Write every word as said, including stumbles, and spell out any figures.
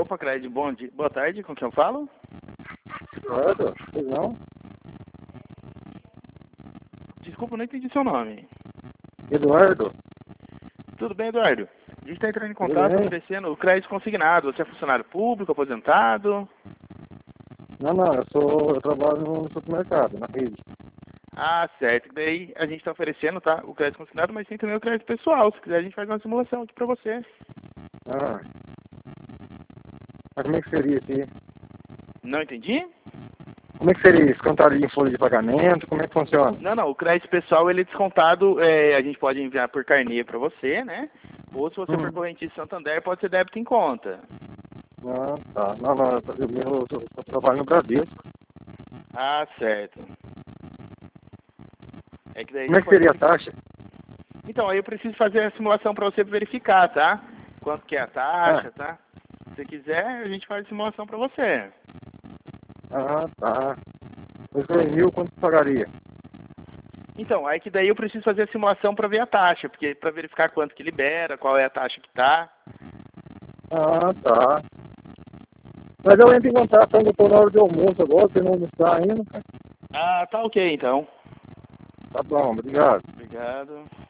Opa, Craig, bom dia. Boa tarde, com quem eu falo? Eduardo, pois não? Desculpa, não entendi seu nome. Eduardo, Tudo bem, Eduardo? A gente está entrando em tudo contato bem? oferecendo o crédito consignado. Você é funcionário público, aposentado? Não, não, eu sou, eu trabalho no supermercado, na rede. Ah, certo. Daí a gente está oferecendo, tá? O crédito consignado, mas tem também o crédito pessoal. Se quiser, a gente faz uma simulação aqui para você. Ah, mas como é que seria aqui? Não entendi? Como é que seria isso? Contaria em folha de pagamento? Como é que funciona? Não, não. O crédito pessoal, ele é descontado, é, a gente pode enviar por carnê para você, né? Ou se você for Hum. correntista Santander, pode ser débito em conta. Ah, tá. Não, não, eu, eu, eu, eu, eu trabalho no Bradesco. Ah, certo. É que daí a Como é gente que pode seria a verificar. taxa? Então, aí eu preciso fazer a simulação para você verificar, tá? Quanto que é a Ah, taxa, tá? Se você quiser, a gente faz a simulação para você. ah, tá. Os dois mil, quanto que pagaria? Então, aí que daí eu preciso fazer a simulação para ver a taxa, porque para verificar quanto que libera, qual é a taxa que tá. Ah, tá. Mas eu entro em contato quando eu estou na hora de almoço agora, você não está ainda. Ah, tá ok então. Tá bom, obrigado. Obrigado.